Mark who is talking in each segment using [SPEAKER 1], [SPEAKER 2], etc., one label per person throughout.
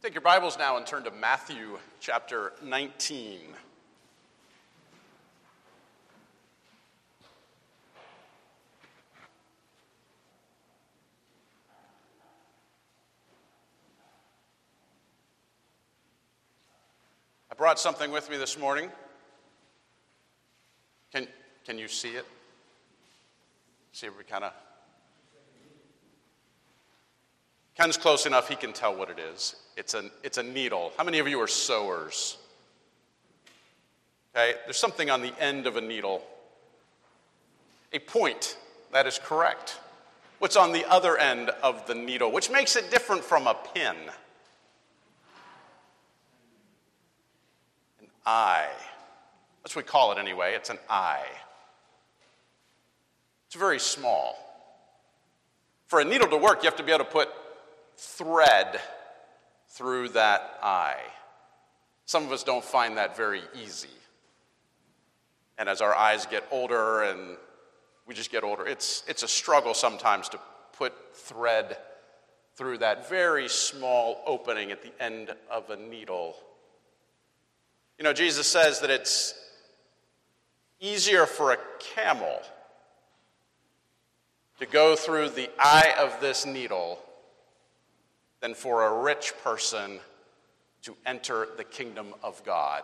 [SPEAKER 1] Take your Bibles now and turn to Matthew chapter 19. I brought something with me this morning. Can you see it? See if we kind of... Ken's close enough, he can tell what it is. It's a needle. How many of you are sewers? Okay, there's something on the end of a needle. A point, that is correct. What's on the other end of the needle, which makes it different from a pin? An eye. That's what we call it anyway, it's an eye. It's very small. For a needle to work, you have to be able to put thread through that eye. Some of us don't find that very easy. And as our eyes get older and we just get older, it's a struggle sometimes to put thread through that very small opening at the end of a needle. You know, Jesus says that it's easier for a camel to go through the eye of this needle than for a rich person to enter the kingdom of God.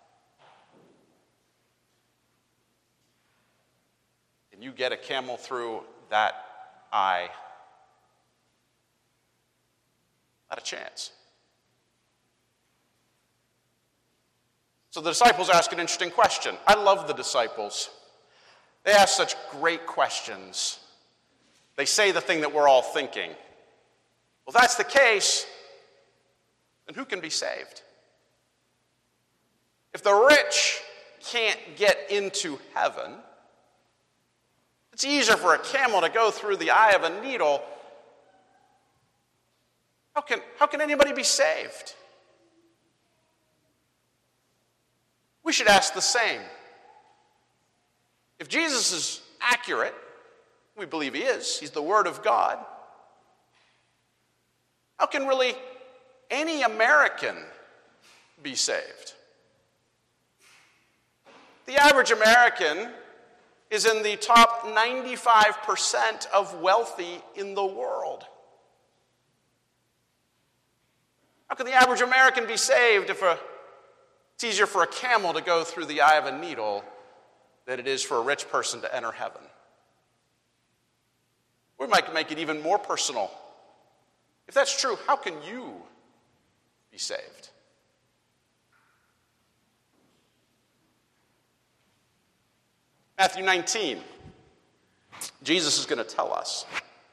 [SPEAKER 1] Can you get a camel through that eye? Not a chance. So the disciples ask an interesting question. I love the disciples. They ask such great questions. They say the thing that we're all thinking. Well, if that's the case, then who can be saved? If the rich can't get into heaven, it's easier for a camel to go through the eye of a needle. How can anybody be saved? We should ask the same. If Jesus is accurate, we believe he is, he's the Word of God, how can really any American be saved? The average American is in the top 95% of wealthy in the world. How can the average American be saved if it's easier for a camel to go through the eye of a needle than it is for a rich person to enter heaven? We might make it even more personal. If that's true, how can you be saved? Matthew 19. Jesus is going to tell us.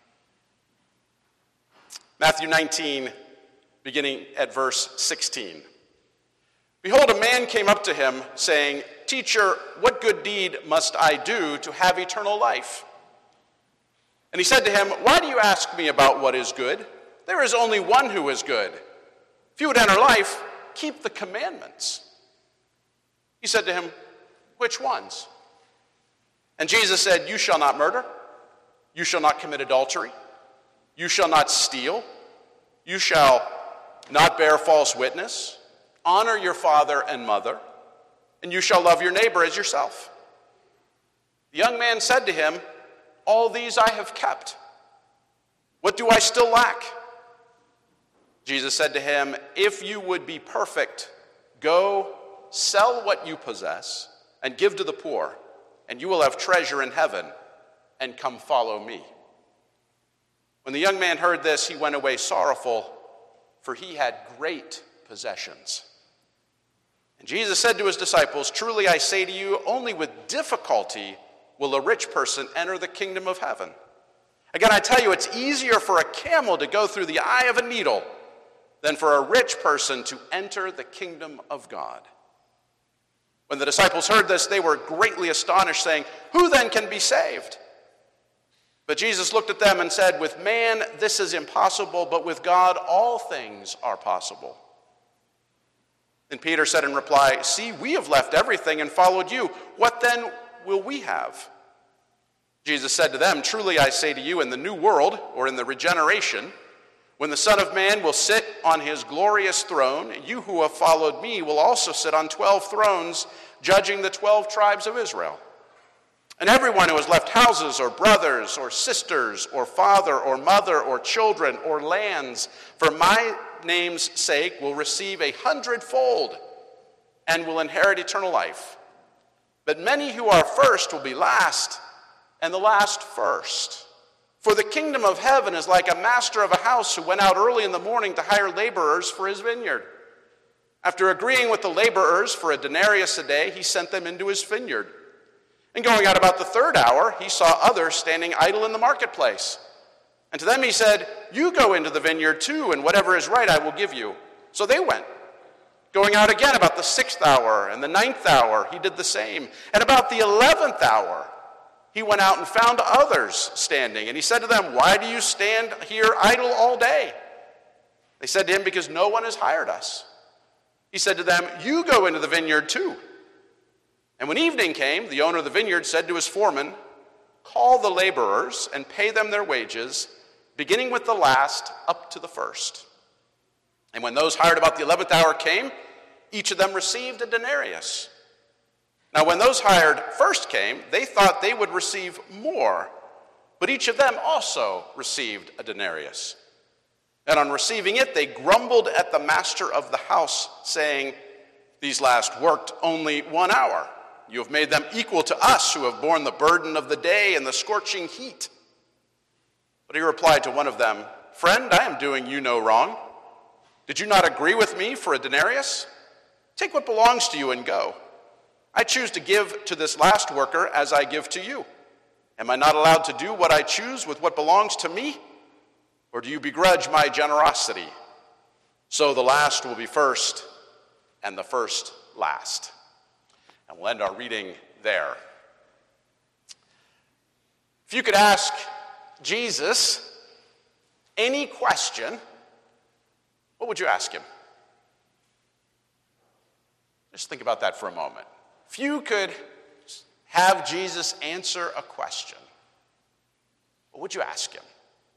[SPEAKER 1] Matthew 19, beginning at verse 16. Behold, a man came up to him, saying, "Teacher, what good deed must I do to have eternal life?" And he said to him, "Why do you ask me about what is good? There is only one who is good. If you would enter life, keep the commandments." He said to him, "Which ones?" And Jesus said, "You shall not murder. You shall not commit adultery. You shall not steal. You shall not bear false witness. Honor your father and mother. And you shall love your neighbor as yourself." The young man said to him, "All these I have kept. What do I still lack?" Jesus said to him, "If you would be perfect, go sell what you possess and give to the poor, and you will have treasure in heaven, and come follow me." When the young man heard this, he went away sorrowful, for he had great possessions. And Jesus said to his disciples, "Truly I say to you, only with difficulty will a rich person enter the kingdom of heaven. Again, I tell you, it's easier for a camel to go through the eye of a needle than for a rich person to enter the kingdom of God." When the disciples heard this, they were greatly astonished, saying, "Who then can be saved?" But Jesus looked at them and said, "With man this is impossible, but with God all things are possible." Then Peter said in reply, "See, we have left everything and followed you. What then will we have?" Jesus said to them, "Truly I say to you, in the new world, or in the regeneration, When the Son of Man will sit on his glorious throne, you who have followed me will also sit on 12 thrones, judging the 12 tribes of Israel. And everyone who has left houses or brothers or sisters or father or mother or children or lands for my name's sake will receive 100-fold and will inherit eternal life. But many who are first will be last, and the last first. For the kingdom of heaven is like a master of a house who went out early in the morning to hire laborers for his vineyard. After agreeing with the laborers for a denarius a day, he sent them into his vineyard. And going out about the third hour, he saw others standing idle in the marketplace. And to them he said, "You go into the vineyard too, and whatever is right I will give you." So they went. Going out again about the 6th hour and the 9th hour, he did the same. And about the 11th hour, he went out and found others standing. And he said to them, "Why do you stand here idle all day?" They said to him, "Because no one has hired us." He said to them, "You go into the vineyard too." And when evening came, the owner of the vineyard said to his foreman, "Call the laborers and pay them their wages, beginning with the last up to the first." And when those hired about the 11th hour came, each of them received a denarius. Now when those hired first came, they thought they would receive more, but each of them also received a denarius. And on receiving it, they grumbled at the master of the house, saying, "These last worked only 1 hour. You have made them equal to us who have borne the burden of the day and the scorching heat." But he replied to one of them, "Friend, I am doing you no wrong. Did you not agree with me for a denarius? Take what belongs to you and go. I choose to give to this last worker as I give to you. Am I not allowed to do what I choose with what belongs to me? Or do you begrudge my generosity? So the last will be first, and the first last." And we'll end our reading there. If you could ask Jesus any question, what would you ask him? Just think about that for a moment. If you could have Jesus answer a question, what would you ask him?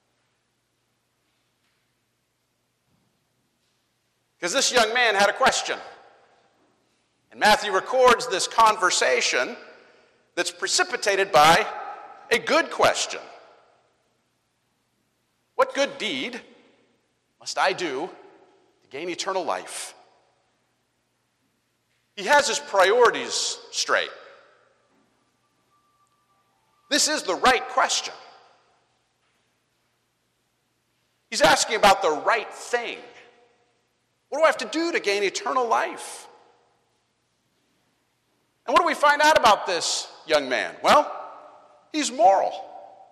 [SPEAKER 1] Because this young man had a question. And Matthew records this conversation that's precipitated by a good question. What good deed must I do to gain eternal life? He has his priorities straight. This is the right question. He's asking about the right thing. What do I have to do to gain eternal life? And what do we find out about this young man? Well, he's moral.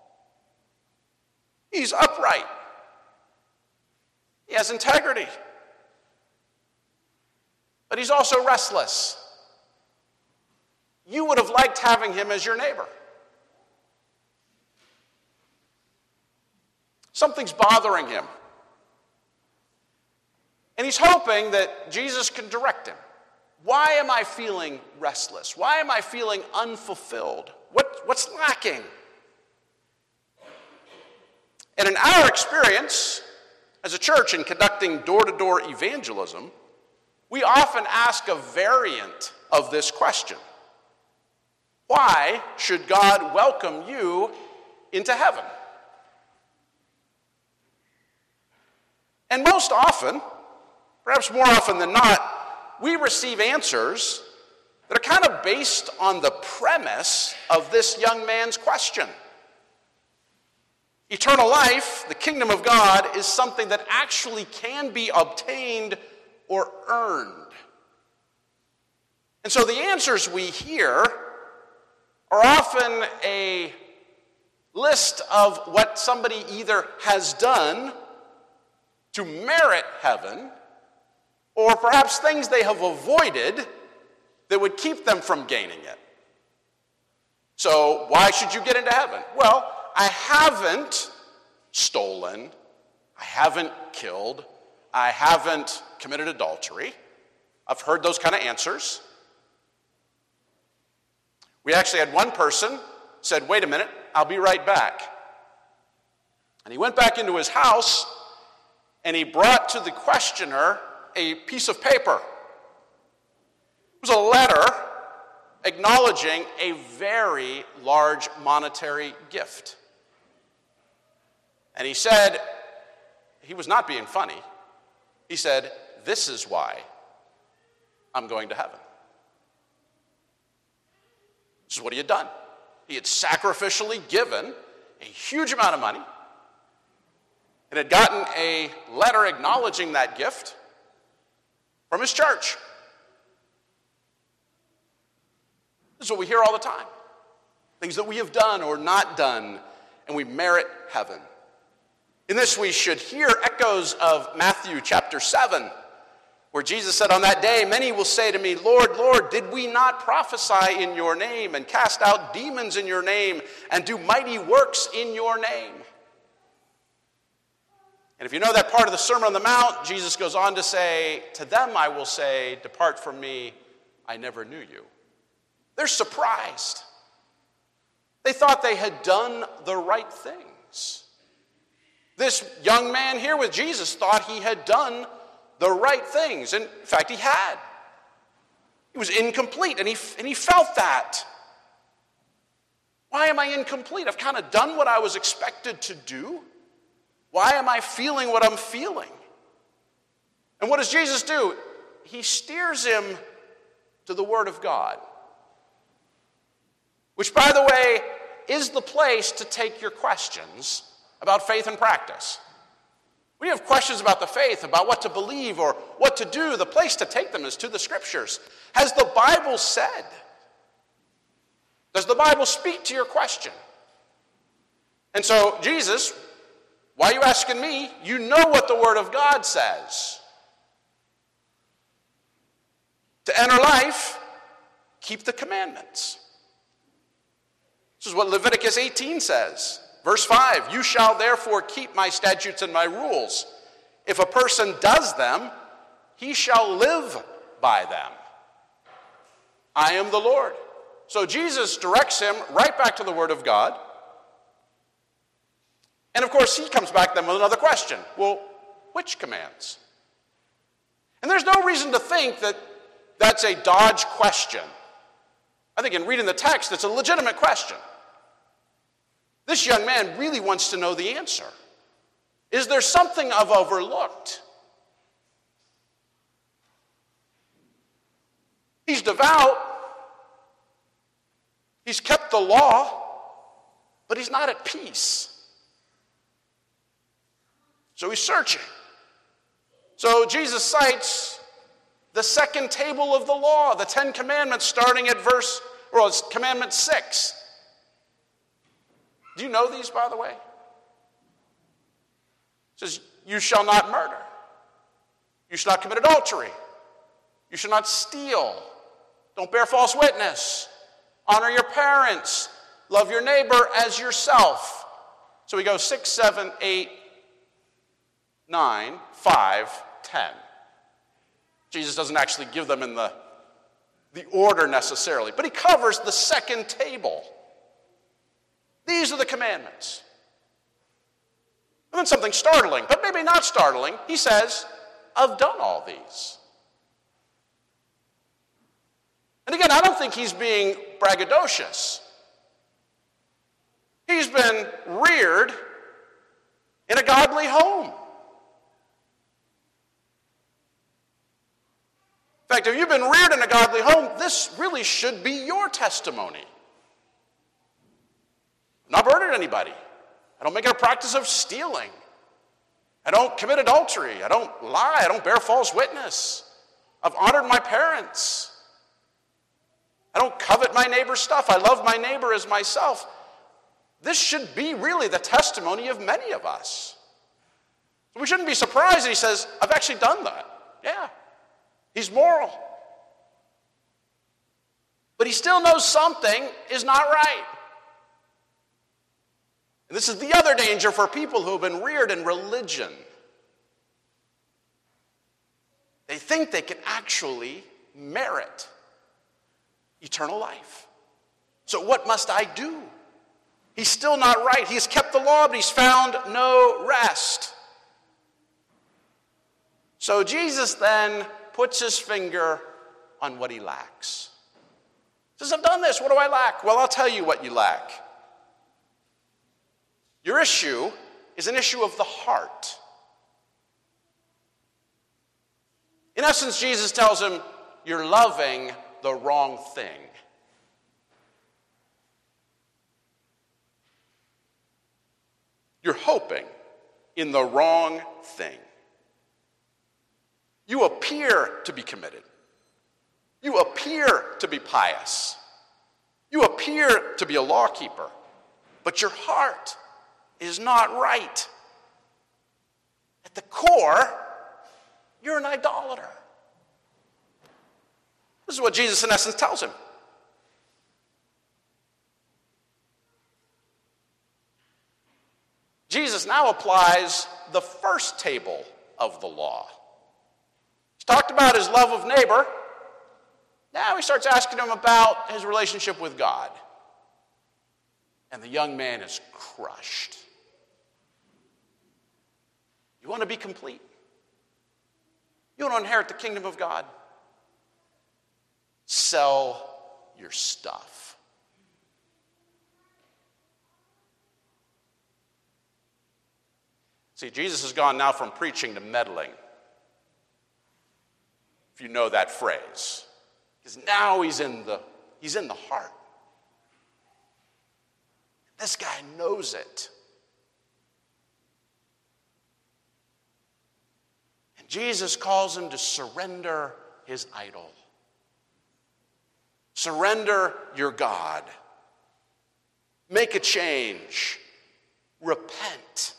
[SPEAKER 1] He's upright. He has integrity. But he's also restless. You would have liked having him as your neighbor. Something's bothering him. And he's hoping that Jesus can direct him. Why am I feeling restless? Why am I feeling unfulfilled? What's lacking? And in our experience as a church in conducting door-to-door evangelism, we often ask a variant of this question. Why should God welcome you into heaven? And most often, perhaps more often than not, we receive answers that are kind of based on the premise of this young man's question. Eternal life, the kingdom of God, is something that actually can be obtained or earned. And so the answers we hear are often a list of what somebody either has done to merit heaven, or perhaps things they have avoided that would keep them from gaining it. So why should you get into heaven? Well, I haven't stolen, I haven't killed, I haven't committed adultery. I've heard those kind of answers. We actually had one person said, "Wait a minute, I'll be right back." And he went back into his house, and he brought to the questioner a piece of paper. It was a letter acknowledging a very large monetary gift. And he said, he was not being funny. He said, "This is why I'm going to heaven." This is what he had done. He had sacrificially given a huge amount of money and had gotten a letter acknowledging that gift from his church. This is what we hear all the time. Things that we have done or not done, and we merit heaven. In this, we should hear echoes of Matthew chapter 7, where Jesus said, "On that day, many will say to me, 'Lord, Lord, did we not prophesy in your name and cast out demons in your name and do mighty works in your name?'" And if you know that part of the Sermon on the Mount, Jesus goes on to say, "To them I will say, 'Depart from me, I never knew you.'" They're surprised. They thought they had done the right things. This young man here with Jesus thought he had done the right things. And in fact, he had. He was incomplete, and he felt that. Why am I incomplete? I've kind of done what I was expected to do. Why am I feeling what I'm feeling? And what does Jesus do? He steers him to the Word of God, which, by the way, is the place to take your questions about faith and practice. When you have questions about the faith, about what to believe or what to do, the place to take them is to the Scriptures. Has the Bible said? Does the Bible speak to your question? And so, Jesus, why are you asking me? You know what the Word of God says. To enter life, keep the commandments. This is what Leviticus 18 says. Verse 5, "You shall therefore keep my statutes and my rules. If a person does them, he shall live by them. I am the Lord." So Jesus directs him right back to the Word of God. And of course, he comes back then with another question. Well, which commands? And there's no reason to think that that's a dodge question. I think in reading the text, it's a legitimate question. This young man really wants to know the answer. Is there something I've overlooked? He's devout. He's kept the law, but he's not at peace. So he's searching. So Jesus cites the second table of the law, the 10 Commandments, starting at it's Commandment 6. Do you know these, by the way? It says, "You shall not murder. You shall not commit adultery. You shall not steal. Don't bear false witness. Honor your parents. Love your neighbor as yourself." So we go 6, 7, 8, 9, 5, 10. Jesus doesn't actually give them in the order necessarily, but he covers the second table. These are the commandments. And then something startling, but maybe not startling. He says, "I've done all these." And again, I don't think he's being braggadocious. He's been reared in a godly home. In fact, if you've been reared in a godly home, this really should be your testimony. I've not murdered anybody. I don't make it a practice of stealing. I don't commit adultery. I don't lie. I don't bear false witness. I've honored my parents. I don't covet my neighbor's stuff. I love my neighbor as myself. This should be really the testimony of many of us. So we shouldn't be surprised that he says, "I've actually done that." Yeah, he's moral. But he still knows something is not right. And this is the other danger for people who have been reared in religion. They think they can actually merit eternal life. So what must I do? He's still not right. He's kept the law, but he's found no rest. So Jesus then puts his finger on what he lacks. He says, I've done this. What do I lack? Well, I'll tell you what you lack. Your issue is an issue of the heart. In essence, Jesus tells him, you're loving the wrong thing. You're hoping in the wrong thing. You appear to be committed. You appear to be pious. You appear to be a law keeper. But your heart is not right. At the core, you're an idolater. This is what Jesus, in essence, tells him. Jesus now applies the first table of the law. He's talked about his love of neighbor. Now he starts asking him about his relationship with God. And the young man is crushed. You want to be complete? You want to inherit the kingdom of God? Sell your stuff. See, Jesus has gone now from preaching to meddling, if you know that phrase. Because now he's in the heart. This guy knows it. And Jesus calls him to surrender his idol. Surrender your God. Make a change. Repent.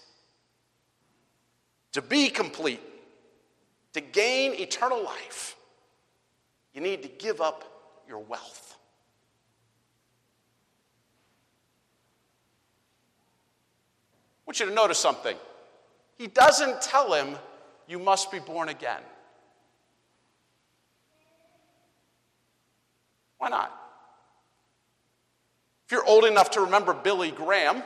[SPEAKER 1] To be complete, to gain eternal life, you need to give up your wealth. I want you to notice something. He doesn't tell him, you must be born again. Why not? If you're old enough to remember Billy Graham,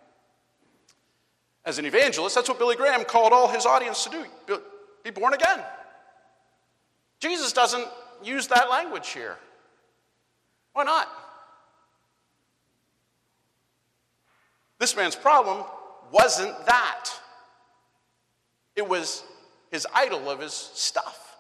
[SPEAKER 1] as an evangelist, that's what Billy Graham called all his audience to do. Be born again. Jesus doesn't use that language here. Why not? This man's problem wasn't that. It was his idol of his stuff.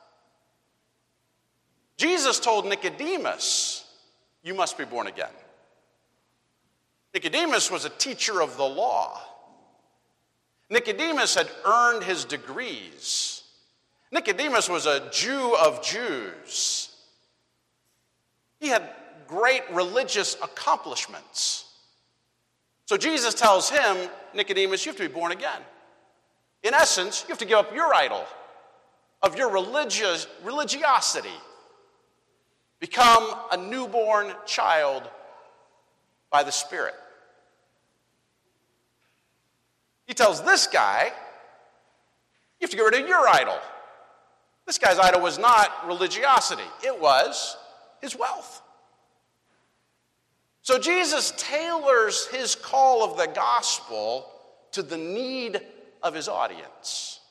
[SPEAKER 1] Jesus told Nicodemus, you must be born again. Nicodemus was a teacher of the law. Nicodemus had earned his degrees. Nicodemus was a Jew of Jews. He had great religious accomplishments. So Jesus tells him, Nicodemus, you have to be born again. In essence, you have to give up your idol of your religiosity. Become a newborn child by the Spirit. He tells this guy, you have to get rid of your idol. This guy's idol was not religiosity. It was his wealth. So Jesus tailors his call of the gospel to the need of his audience.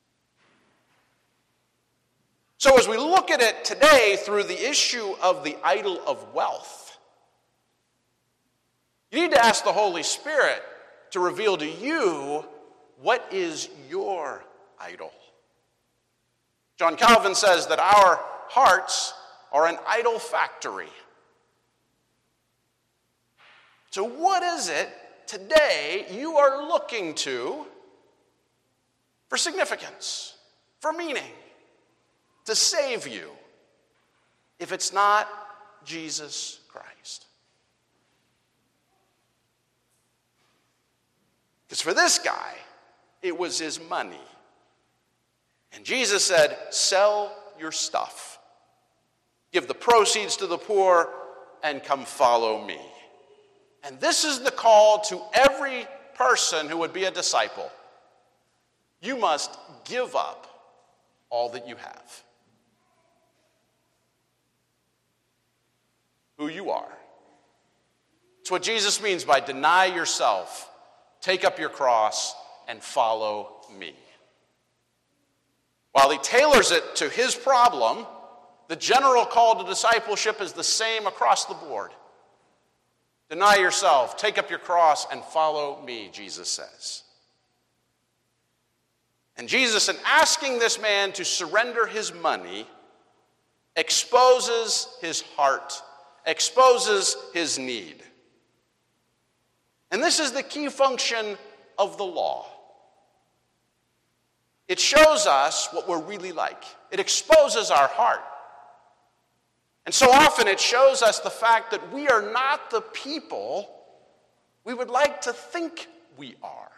[SPEAKER 1] So as we look at it today through the issue of the idol of wealth, you need to ask the Holy Spirit to reveal to you what is your idol. John Calvin says that our hearts are an idol factory. So what is it today you are looking to for significance, for meaning, to save you, if it's not Jesus Christ? Because for this guy, it was his money. And Jesus said, sell your stuff. Give the proceeds to the poor and come follow me. And this is the call to every person who would be a disciple. You must give up all that you have. Who you are. It's what Jesus means by deny yourself, take up your cross, and follow me. While he tailors it to his problem, the general call to discipleship is the same across the board. Deny yourself, take up your cross, and follow me, Jesus says. And Jesus, in asking this man to surrender his money, exposes his heart, exposes his need. And this is the key function of the law. It shows us what we're really like. It exposes our heart. And so often it shows us the fact that we are not the people we would like to think we are.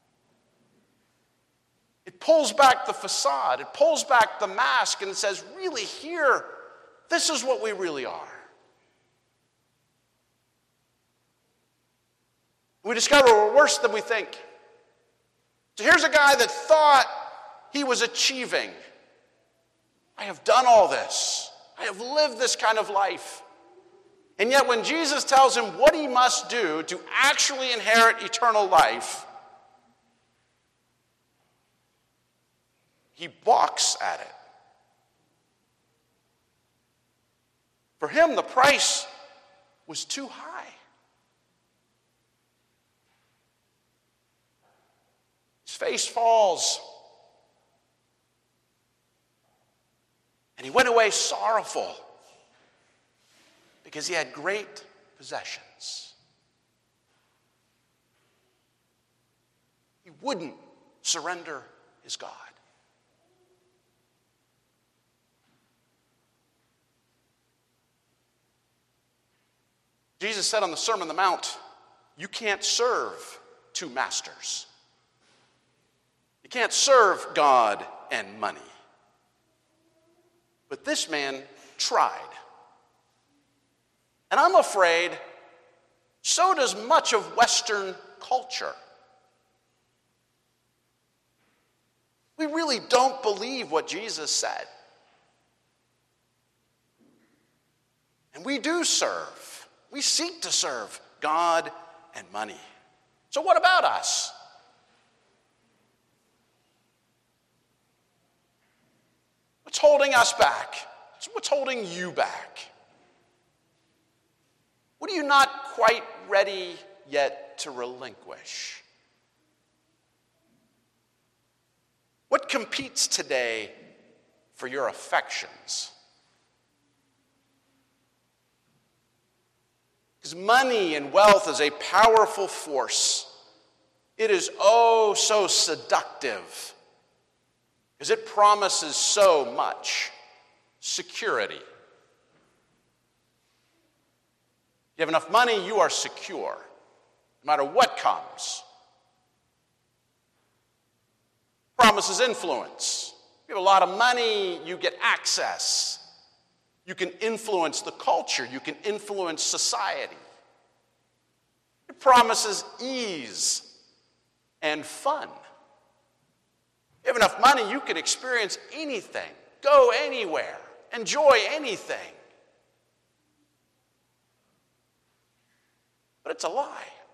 [SPEAKER 1] It pulls back the facade. It pulls back the mask and it says, really here, this is what we really are. We discover we're worse than we think. So here's a guy that thought he was achieving. I have done all this. I have lived this kind of life. And yet when Jesus tells him what he must do to actually inherit eternal life, he balks at it. For him, the price was too high. His face falls. And he went away sorrowful because he had great possessions. He wouldn't surrender his God. Jesus said on the Sermon on the Mount, you can't serve two masters. You can't serve God and money. But this man tried. And I'm afraid so does much of Western culture. We really don't believe what Jesus said. And we do serve. We seek to serve God and money. So what about us? What's holding us back? What's holding you back? What are you not quite ready yet to relinquish? What competes today for your affections? Because money and wealth is a powerful force. It is oh so seductive. Because it promises so much security. You have enough money, you are secure, no matter what comes. Promises influence. You have a lot of money, you get access. You can influence the culture, you can influence society. It promises ease and fun. You have enough money, you can experience anything, go anywhere, enjoy anything. But it's a lie.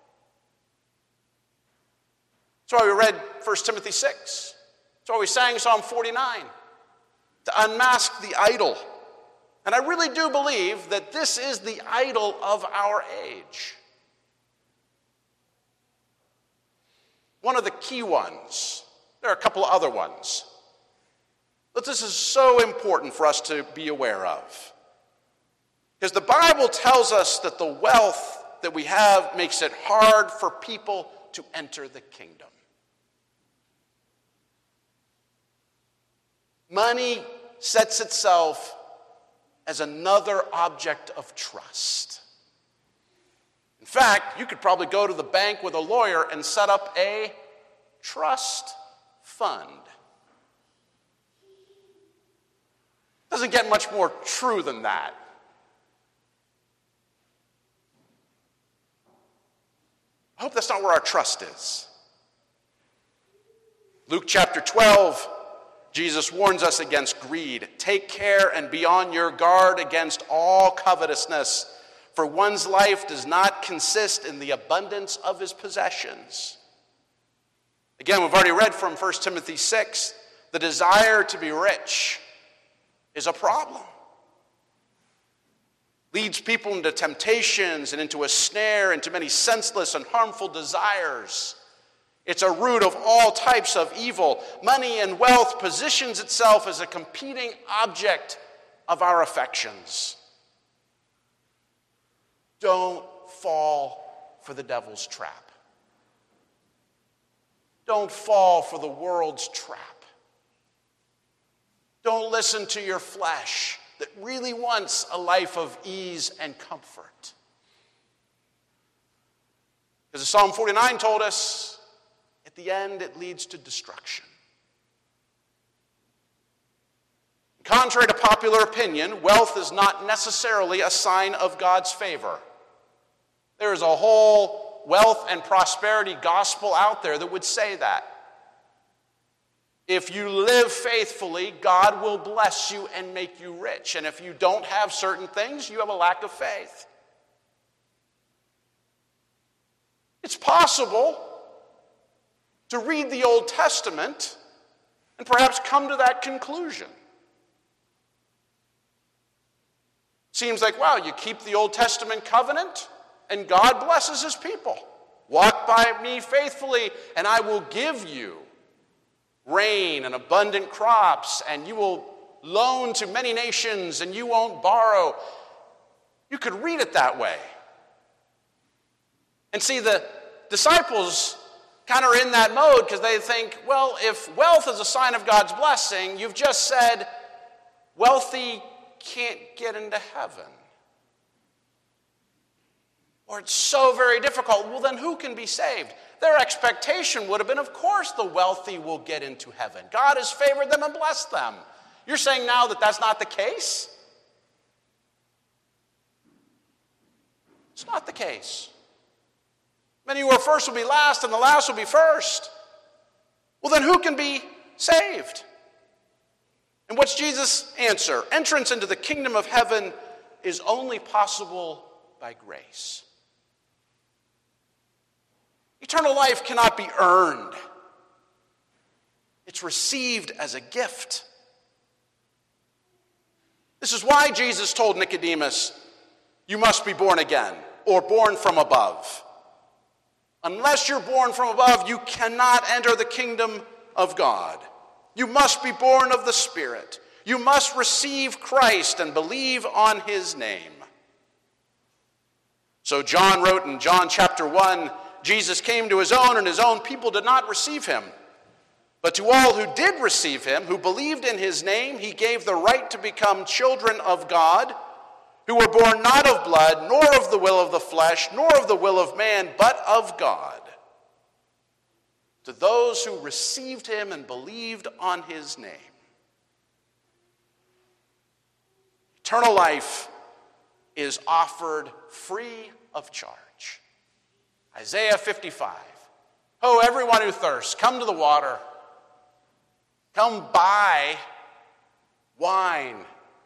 [SPEAKER 1] That's why we read 1 Timothy 6. That's why we sang Psalm 49, to unmask the idol. And I really do believe that this is the idol of our age. One of the key ones. There are a couple of other ones. But this is so important for us to be aware of. Because the Bible tells us that the wealth that we have makes it hard for people to enter the kingdom. Money sets itself as another object of trust. In fact, you could probably go to the bank with a lawyer and set up a trust fund. Doesn't get much more true than that. I hope that's not where our trust is. Luke chapter 12, Jesus warns us against greed. Take care and be on your guard against all covetousness, for one's life does not consist in the abundance of his possessions. Again, we've already read from 1 Timothy 6 the desire to be rich is a problem. Leads people into temptations and into a snare, into many senseless and harmful desires. It's a root of all types of evil. Money and wealth positions itself as a competing object of our affections. Don't fall for the devil's trap. Don't fall for the world's trap. Don't listen to your flesh that really wants a life of ease and comfort. Because as Psalm 49 told us, at the end it leads to destruction. Contrary to popular opinion, wealth is not necessarily a sign of God's favor. There is a whole wealth and prosperity gospel out there that would say that. If you live faithfully, God will bless you and make you rich. And if you don't have certain things, you have a lack of faith. It's possible to read the Old Testament and perhaps come to that conclusion. Seems like, wow, you keep the Old Testament covenant and God blesses his people. Walk by me faithfully and I will give you rain and abundant crops, and you will loan to many nations and you won't borrow. You could read it that way. And see, the disciples kind of are in that mode because they think, well, if wealth is a sign of God's blessing, you've just said wealthy can't get into heaven. Or it's so very difficult. Well, then who can be saved? Their expectation would have been, of course, the wealthy will get into heaven. God has favored them and blessed them. You're saying now that that's not the case? It's not the case. Many who are first will be last, and the last will be first. Well, then who can be saved? And what's Jesus' answer? Entrance into the kingdom of heaven is only possible by grace. Eternal life cannot be earned. It's received as a gift. This is why Jesus told Nicodemus, you must be born again, or born from above. Unless you're born from above, you cannot enter the kingdom of God. You must be born of the Spirit. You must receive Christ and believe on his name. So John wrote in John chapter 1, Jesus came to his own, and his own people did not receive him. But to all who did receive him, who believed in his name, he gave the right to become children of God, who were born not of blood, nor of the will of the flesh, nor of the will of man, but of God. To those who received him and believed on his name. Eternal life is offered free of charge. Isaiah 55. Oh, everyone who thirsts, come to the water. Come buy wine,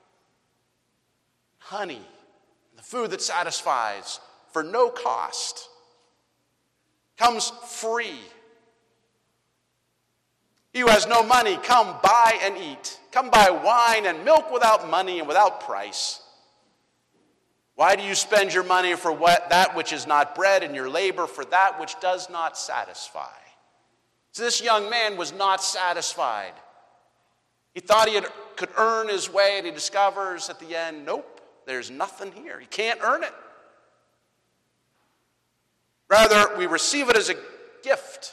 [SPEAKER 1] honey, the food that satisfies for no cost. Comes free. He who has no money, come buy and eat. Come buy wine and milk without money and without price. Why do you spend your money for that which is not bread, and your labor for that which does not satisfy? So this young man was not satisfied. He thought he could earn his way, and he discovers at the end, nope, there's nothing here. He can't earn it. Rather, we receive it as a gift.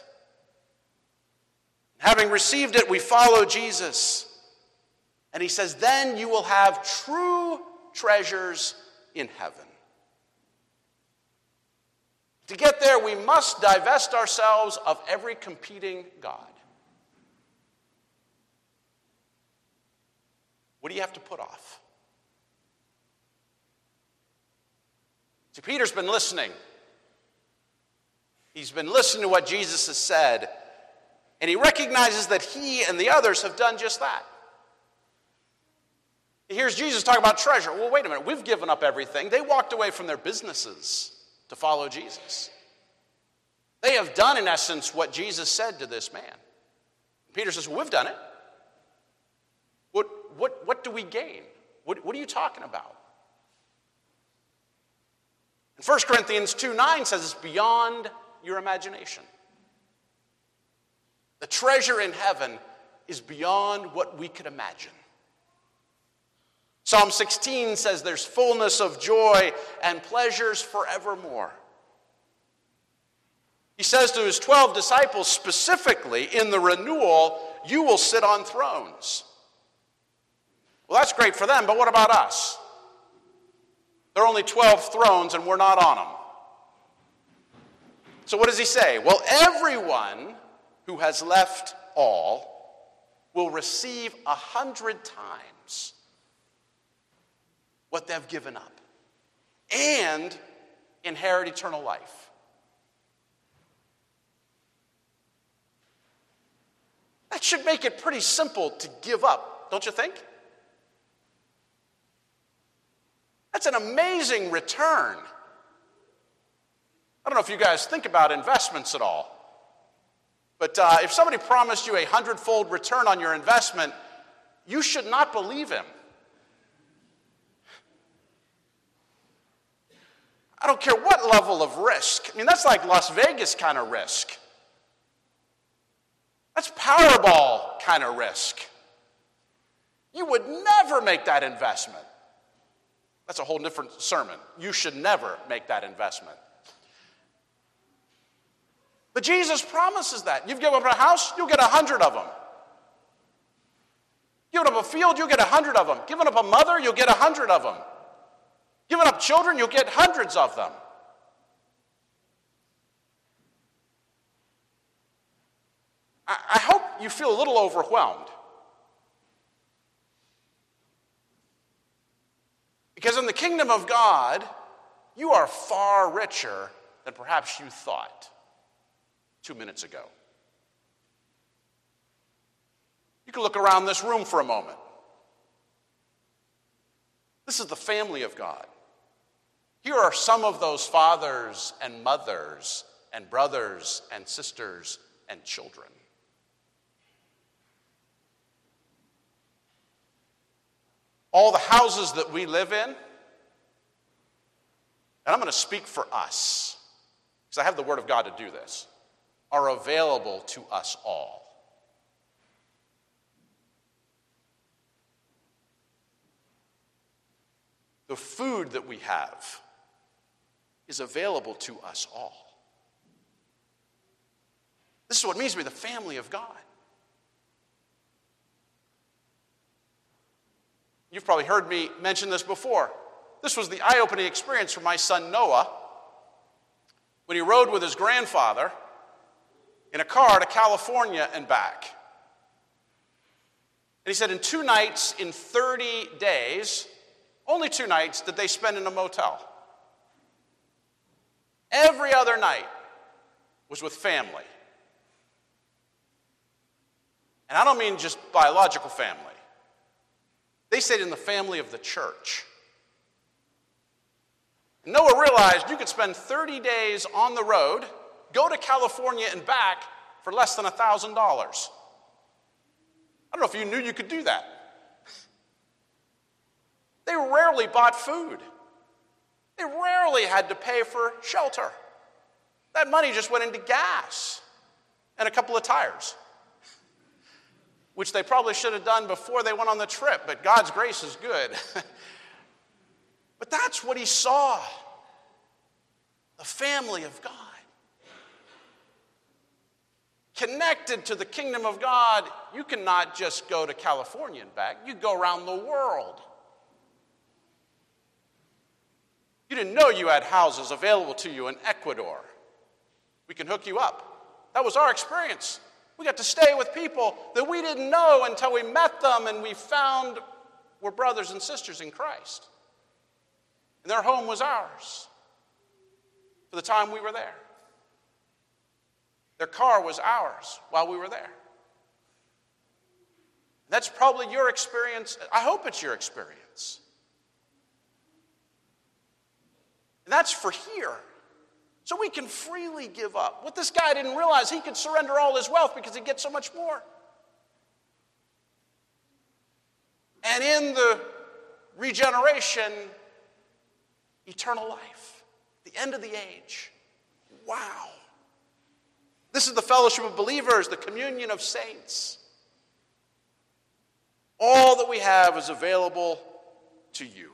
[SPEAKER 1] Having received it, we follow Jesus. And he says, then you will have true treasures in heaven. To get there, we must divest ourselves of every competing god. What do you have to put off? See, Peter's been listening. He's been listening to what Jesus has said, and he recognizes that he and the others have done just that. He hears Jesus talk about treasure. Well, wait a minute. We've given up everything. They walked away from their businesses to follow Jesus. They have done, in essence, what Jesus said to this man. Peter says, well, we've done it. we gain? What are you talking about? And 1 Corinthians 2:9 says it's beyond your imagination. The treasure in heaven is beyond what we could imagine. Psalm 16 says there's fullness of joy and pleasures forevermore. He says to his 12 disciples specifically, in the renewal, you will sit on thrones. Well, that's great for them, but what about us? There are only 12 thrones and we're not on them. So what does he say? Well, everyone who has left all will receive 100 times what they've given up and inherit eternal life. That should make it pretty simple to give up, don't you think? That's an amazing return. I don't know if you guys think about investments at all, but if somebody promised you a 100-fold return on your investment, you should not believe him. I don't care what level of risk. I mean, that's like Las Vegas kind of risk. That's Powerball kind of risk. You would never make that investment. That's a whole different sermon. You should never make that investment. But Jesus promises that. You've given up a house, you'll get 100 of them. Giving up a field, you'll get 100 of them. Giving up a mother, you'll get 100 of them. Giving up children, you'll get hundreds of them. I hope you feel a little overwhelmed. Because in the kingdom of God, you are far richer than perhaps you thought 2 minutes ago. You can look around this room for a moment. This is the family of God. Here are some of those fathers and mothers and brothers and sisters and children. All the houses that we live in, and I'm going to speak for us, because I have the Word of God to do this, are available to us all. The food that we have is available to us all. This is what it means to be the family of God. You've probably heard me mention this before. This was the eye-opening experience for my son Noah when he rode with his grandfather in a car to California and back. And he said in 2 nights, in 30 days, only 2 nights did they spend in a motel. Every other night was with family. And I don't mean just biological family. They stayed in the family of the church. And Noah realized you could spend 30 days on the road, go to California and back for less than $1,000. I don't know if you knew you could do that. They rarely bought food. They rarely had to pay for shelter. That money just went into gas and a couple of tires, which they probably should have done before they went on the trip, but God's grace is good. But that's what he saw, the family of God. Connected to the kingdom of God, you cannot just go to California and back. You go around the world. You didn't know you had houses available to you in Ecuador. We can hook you up. That was our experience. We got to stay with people that we didn't know until we met them and we found were brothers and sisters in Christ. And their home was ours for the time we were there. Their car was ours while we were there. That's probably your experience. I hope it's your experience. And that's for here. So we can freely give up. What this guy didn't realize, he could surrender all his wealth because he'd get so much more. And in the regeneration, eternal life, the end of the age. Wow. This is the fellowship of believers, the communion of saints. All that we have is available to you.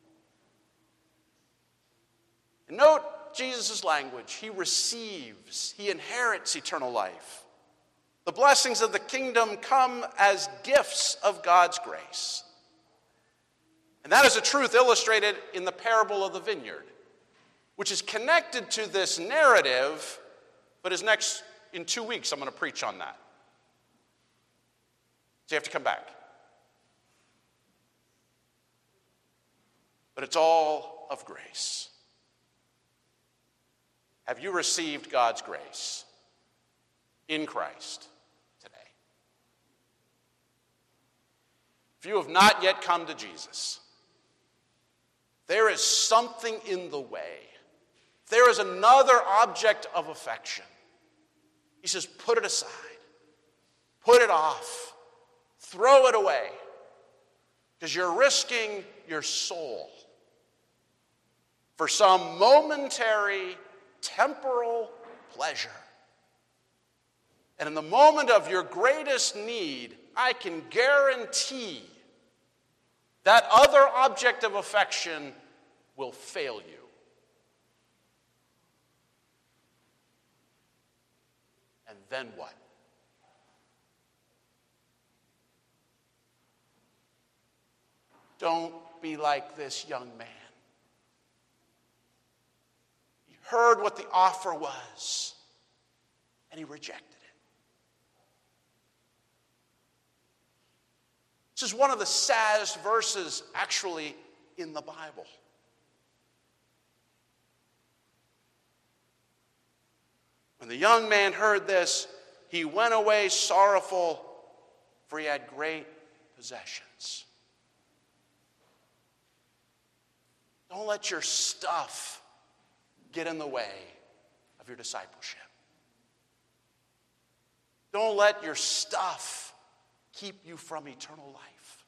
[SPEAKER 1] And note Jesus' language. He receives, he inherits eternal life. The blessings of the kingdom come as gifts of God's grace. And that is a truth illustrated in the parable of the vineyard, which is connected to this narrative, but in 2 weeks I'm going to preach on that. So you have to come back. But it's all of grace. Have you received God's grace in Christ today? If you have not yet come to Jesus, there is something in the way. There is another object of affection. He says, put it aside. Put it off. Throw it away. Because you're risking your soul for some momentary, temporal pleasure. And in the moment of your greatest need, I can guarantee that other object of affection will fail you. And then what? Don't be like this young man. He heard what the offer was, and he rejected it. This is one of the saddest verses, actually, in the Bible. When the young man heard this, he went away sorrowful, for he had great possessions. Don't let your stuff get in the way of your discipleship. Don't let your stuff keep you from eternal life.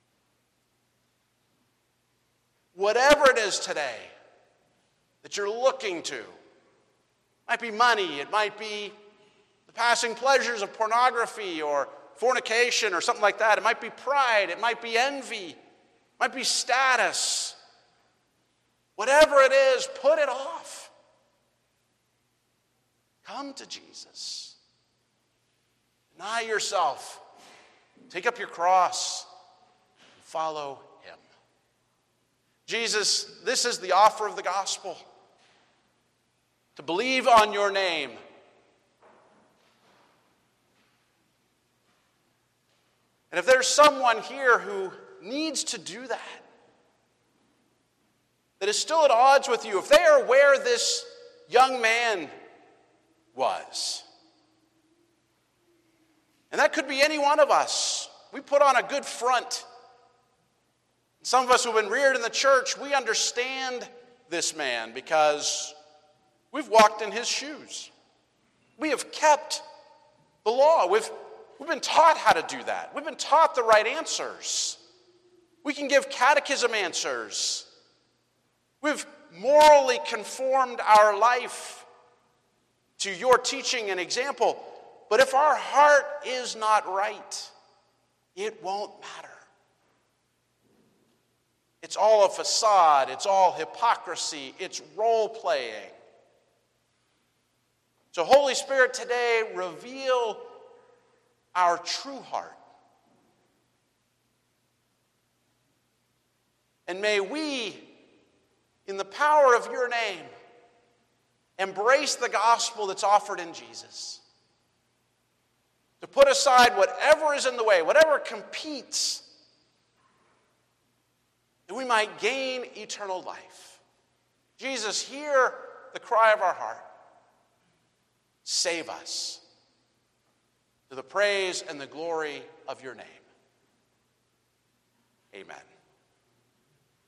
[SPEAKER 1] Whatever it is today that you're looking to, it might be money, it might be the passing pleasures of pornography or fornication or something like that. It might be pride, it might be envy, it might be status. Whatever it is, put it off. Come to Jesus. Deny yourself. Take up your cross. And follow him. Jesus, this is the offer of the gospel. To believe on your name. And if there's someone here who needs to do that is still at odds with you, if they are where this young man was, and that could be any one of us. We put on a good front. Some of us who have been reared in the church, we understand this man because we've walked in his shoes. We have kept the law. We've been taught how to do that. We've been taught the right answers. We can give catechism answers. We've morally conformed our life to your teaching and example. But if our heart is not right, it won't matter. It's all a facade. It's all hypocrisy. It's role-playing. So Holy Spirit, today, reveal our true heart. And may we, in the power of your name, embrace the gospel that's offered in Jesus. To put aside whatever is in the way, whatever competes, that we might gain eternal life. Jesus, hear the cry of our heart. Save us to the praise and the glory of your name. Amen.